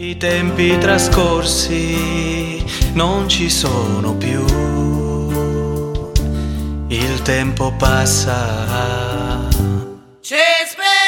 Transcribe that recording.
I tempi trascorsi non ci sono più, il tempo passa. C'è speranza.